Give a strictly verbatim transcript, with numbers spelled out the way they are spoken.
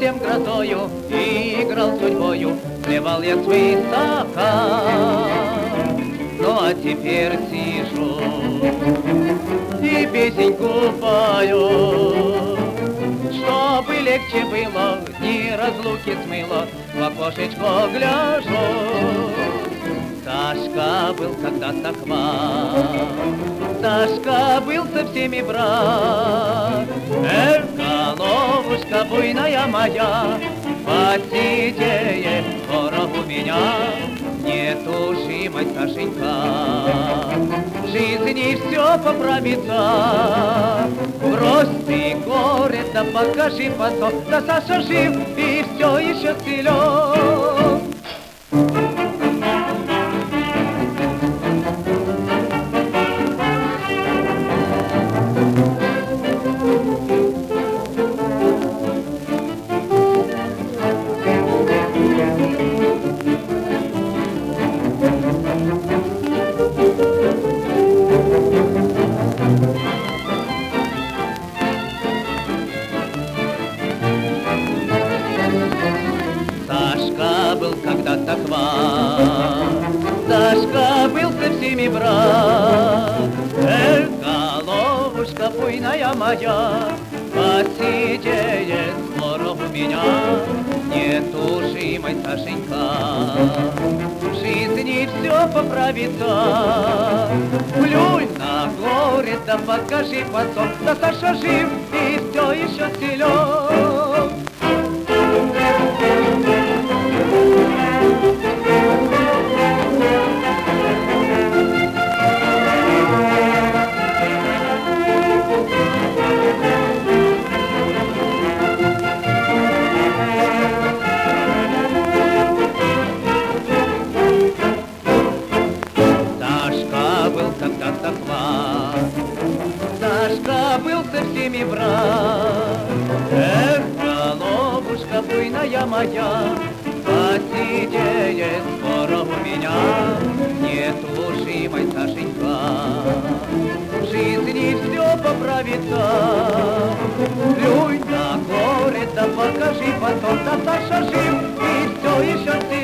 всем грозою и играл судьбою, плевал я свысока. Ну а теперь сижу и песеньку пою, чтобы легче было, дни разлуки смыло, в окошечко гляжу. Сашка был когда-то хват, Сашка был со всеми брат. Эх, головушка буйная моя, посидеет скоро у меня. Нетушимой, Сашенька, в жизни все поправится. Брось ты горе, да покажи потом, да Саша жив и все еще силен. Сашка был когда-то хват, Сашка был со всеми брат. Эх, головушка буйная моя, посидеет скоро у меня. Нетушимой, Сашенька, в жизни все поправится. Плюнь на горе, да покажи потом, да Саша жив и все еще силен. Когда-то хват, Сашка был со всеми брат. Эх, головушка буйная моя, посидеет скоро у меня. Нетушимой, Сашенька, в жизни все поправится. Плюнь на горе, да покажи потом, да Саша жив и все еще ты.